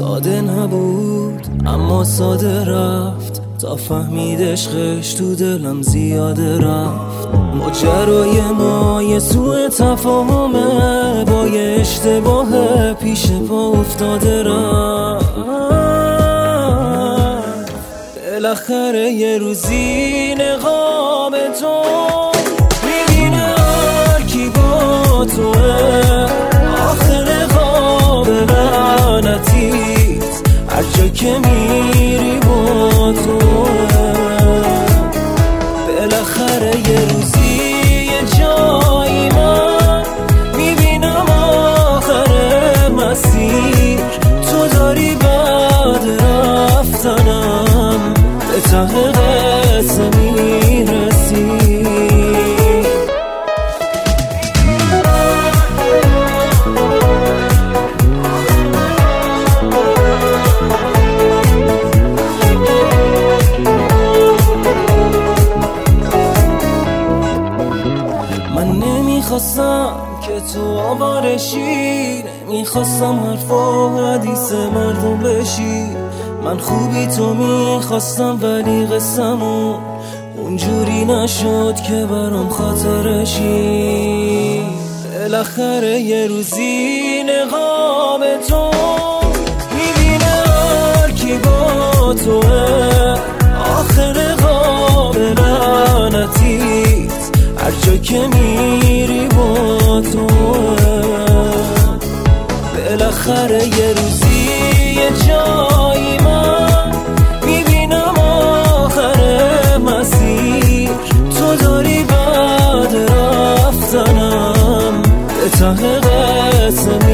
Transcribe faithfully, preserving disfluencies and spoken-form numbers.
ساده نبود اما ساده رفت، تا فهمید عشقش تو دلم زیاده رفت. ماجرای ما یه سوء تفاهمه، با یه اشتباه پیش پا افتاده رفت. بالاخره یه روزی نقاب تو میبینه هر کی با توه، آخر نقاب لعنتیت هر جا که میری با توه. بالاخره یه روزی یه جایی من میبینم آخر مسیر تو داری بعد رفتنم به ته قصه میرسی. من نمیخواستم که تو آوارشی، نمیخواستم حرف و حدیث مردم بشی. من خوبی تو میخواستم ولی قسمون اونجوری نشد که برام خاطرشی. بالاخره یه روزی نقاب تو میبینه هر کی با توه، آخر نقاب لعنتیت هر جا که میری با توه. بالاخره یه روزی یه جایی من میبینم آخر مسیر تو داری بعد رفتنم به ته قصه